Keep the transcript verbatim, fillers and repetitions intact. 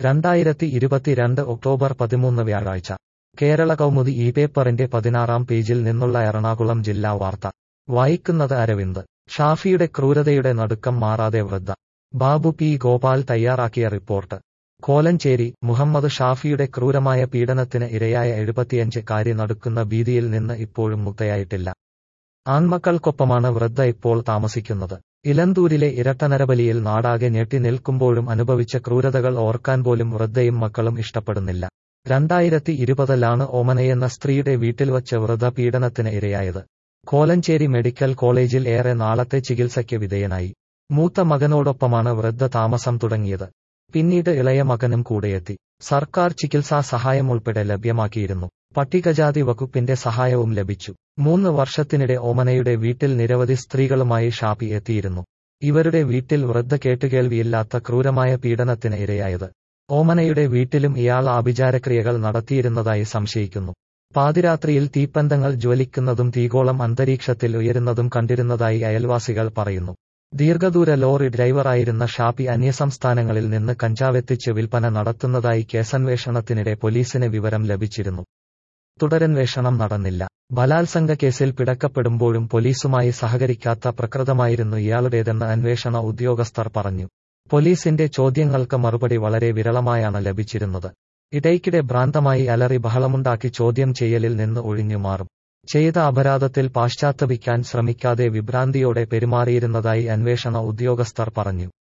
രണ്ടായിരത്തി ഇരുപത്തിരണ്ട് ഒക്ടോബർ പതിമൂന്ന് വ്യാഴാഴ്ച കേരള കൗമുദി ഈ പേപ്പറിന്റെ പതിനാറാം പേജിൽ നിന്നുള്ള എറണാകുളം ജില്ലാ വാർത്ത വായിക്കുന്നത് അരവിന്ദ്. ഷാഫിയുടെ ക്രൂരതയുടെ നടുക്കം മാറാതെ വൃദ്ധ. ബാബു പി ഗോപാൽ തയ്യാറാക്കിയ റിപ്പോർട്ട്. കോലഞ്ചേരി. മുഹമ്മദ് ഷാഫിയുടെ ക്രൂരമായ പീഡനത്തിന് ഇരയായ എഴുപത്തിയഞ്ച് കാരി നടുക്കുന്ന ഭീതിയിൽ നിന്ന് ഇപ്പോഴും മുക്തയായിട്ടില്ല. ആൺമക്കൾക്കൊപ്പമാണ് വൃദ്ധ ഇപ്പോൾ താമസിക്കുന്നത്. ഇലന്തൂരിലെ ഇരട്ടനരബലിയിൽ നാടാകെ ഞെട്ടി നിൽക്കുമ്പോഴും അനുഭവിച്ച ക്രൂരതകൾ ഓർക്കാൻ പോലും വൃദ്ധയും മക്കളും ഇഷ്ടപ്പെടുന്നില്ല. രണ്ടായിരത്തി ഇരുപതിലാണ് ഓമനയെന്ന സ്ത്രീയുടെ വീട്ടിൽ വച്ച് വൃദ്ധ പീഡനത്തിന് ഇരയായത്. കോലഞ്ചേരി മെഡിക്കൽ കോളേജിൽ ഏറെ നാളത്തെ ചികിത്സയ്ക്ക് വിധേയനായി. മൂത്ത മകനോടൊപ്പമാണ് വൃദ്ധ താമസം തുടങ്ങിയത്. പിന്നീട് ഇളയ മകനും കൂടെയെത്തി. സർക്കാർ ചികിത്സാ സഹായം ഉൾപ്പെടെ ലഭ്യമാക്കിയിരുന്നു. പട്ടികജാതി വകുപ്പിന്റെ സഹായവും ലഭിച്ചു. മൂന്ന് വർഷത്തിനിടെ ഓമനയുടെ വീട്ടിൽ നിരവധി സ്ത്രീകളുമായി ഷാഫി എത്തിയിരുന്നു. ഇവരുടെ വീട്ടിൽ വൃദ്ധ കേട്ടുകേൾവിയില്ലാത്ത ക്രൂരമായ പീഡനത്തിന് ഇരയായത്. ഓമനയുടെ വീട്ടിലും ഇയാൾ ആഭിചാരക്രിയകൾ നടത്തിയിരുന്നതായി സംശയിക്കുന്നു. പാതിരാത്രിയിൽ തീപ്പന്തങ്ങൾ ജ്വലിക്കുന്നതും തീഗോളം അന്തരീക്ഷത്തിൽ ഉയരുന്നതും കണ്ടിരുന്നതായി അയൽവാസികൾ പറയുന്നു. ദീർഘദൂര ലോറി ഡ്രൈവറായിരുന്ന ഷാഫി അന്യസംസ്ഥാനങ്ങളിൽ നിന്ന് കഞ്ചാവെത്തിച്ച് വിൽപ്പന നടത്തുന്നതായി കേസന്വേഷണത്തിനിടെ പോലീസിന് വിവരം ലഭിച്ചിരുന്നു. തുടരന്വേഷണം നടന്നില്ല. ബലാത്സംഗ കേസിൽ പിടക്കപ്പെടുമ്പോഴും പോലീസുമായി സഹകരിക്കാത്ത പ്രകൃതമായിരുന്നു ഇയാളുടേതെന്ന് അന്വേഷണ ഉദ്യോഗസ്ഥർ പറഞ്ഞു. പോലീസിന്റെ ചോദ്യങ്ങൾക്ക് മറുപടി വളരെ വിരളമായാണ് ലഭിച്ചിരുന്നത്. ഇടയ്ക്കിടെ ഭ്രാന്തമായി അലറി ബഹളമുണ്ടാക്കി ചോദ്യം ചെയ്യലിൽ നിന്ന് ഒഴിഞ്ഞുമാറും. ചെയ്ത അപരാധത്തിൽ പാശ്ചാത്തപിക്കാൻ ശ്രമിക്കാതെ വിഭ്രാന്തിയോടെ പെരുമാറിയിരുന്നതായി അന്വേഷണ ഉദ്യോഗസ്ഥർ പറഞ്ഞു.